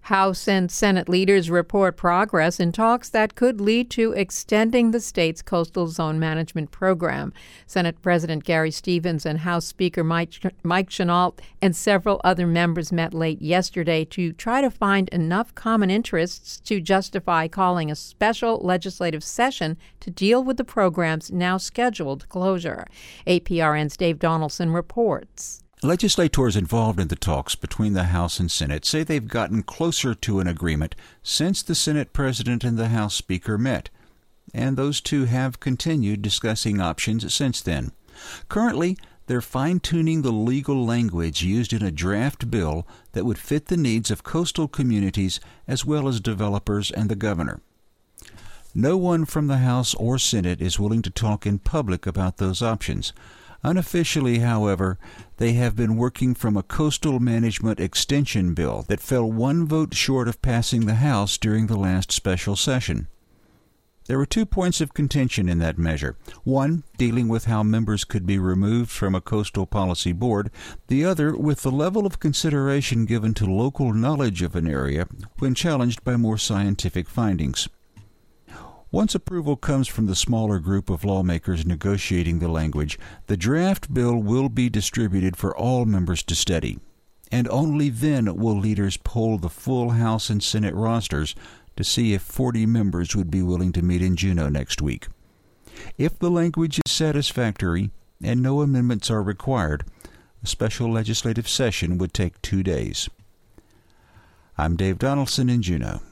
House and Senate leaders report progress in talks that could lead to extending the state's coastal zone management program. Senate President Gary Stevens and House Speaker Mike Chenault and several other members met late yesterday to try to find enough common interests to justify calling a special legislative session to deal with the program's now scheduled closure. APRN's Dave Donaldson reports. Legislators involved in the talks between the House and Senate say they've gotten closer to an agreement since the Senate President and the House Speaker met, and those two have continued discussing options since then. Currently, they're fine-tuning the legal language used in a draft bill that would fit the needs of coastal communities as well as developers and the governor. No one from the House or Senate is willing to talk in public about those options. Unofficially, however, they have been working from a coastal management extension bill that fell one vote short of passing the House during the last special session. There were 2 points of contention in that measure. One, dealing with how members could be removed from a coastal policy board. The other, with the level of consideration given to local knowledge of an area when challenged by more scientific findings. Once approval comes from the smaller group of lawmakers negotiating the language, the draft bill will be distributed for all members to study. And only then will leaders poll the full House and Senate rosters to see if 40 members would be willing to meet in Juneau next week. If the language is satisfactory and no amendments are required, a special legislative session would take 2 days. I'm Dave Donaldson in Juneau.